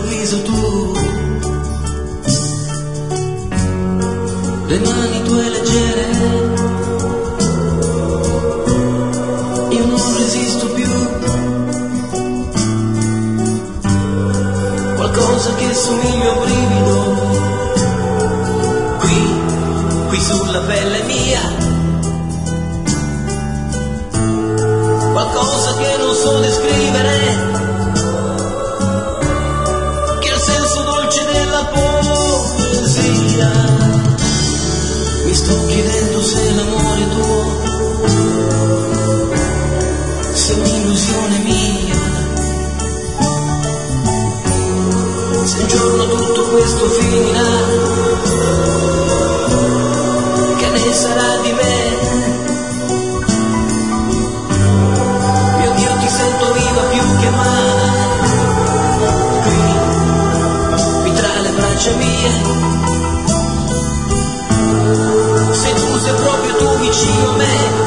all'improvviso tu, le mani tue leggere, io non resisto più, qualcosa che somiglia a un brivido, qui sulla pelle mia, qualcosa che non so descrivere, che è il senso dolce della poesia. Mi sto chiedendo se l'amore tuo sia un'illusione mia, se un giorno tutto questo finirà, che ne sarà di me? Mio Dio, ti sento viva più che mai, qui tra le braccia mie, se tu sei proprio tu vicino a me.